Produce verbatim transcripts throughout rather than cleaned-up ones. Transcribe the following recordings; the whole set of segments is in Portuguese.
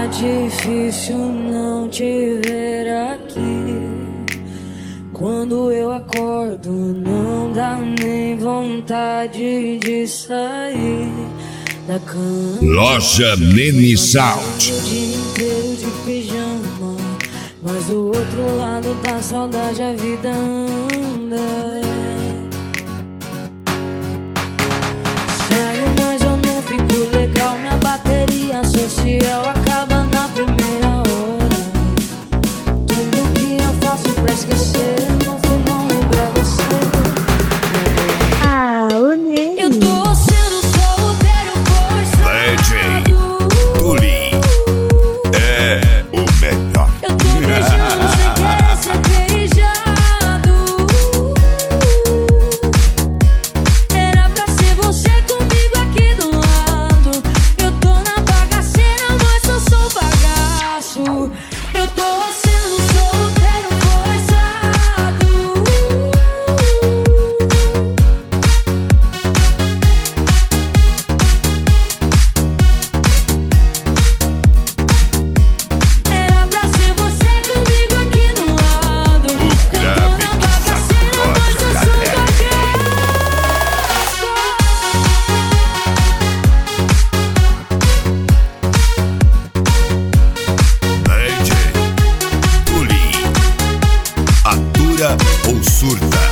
difícil não te ver aqui. Quando eu acordo não dá nem vontade de sair da cama. Loja Nene Sound. O dia inteiro de pijama, mas do outro lado da saudade a vida anda. Sério, mas eu não fico legal. Minha bateria social acaba na primeira hora. Tudo que eu faço pra esquecer, não foi não lembrar você. Ah, o Ney. Eu tô sendo solteiro forçado. Tuli é o melhor. Eu tô beijando sem querer ser beijado. Era pra ser você comigo aqui do lado. Eu tô na bagaceira, mas eu sou bagaço. Eu tô sendo solteiro forçado. Era pra ser você comigo aqui do lado. Eu tô na bagaceira, mas eu sou bagaço. D J Tuli. Atura ou surta?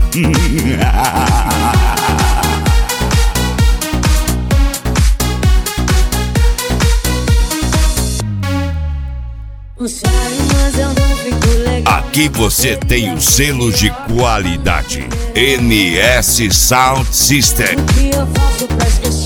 Não sai, mas eu não fico legal. Aqui você tem o selo de qualidade N S Sound System. O que eu faço pra esquecer?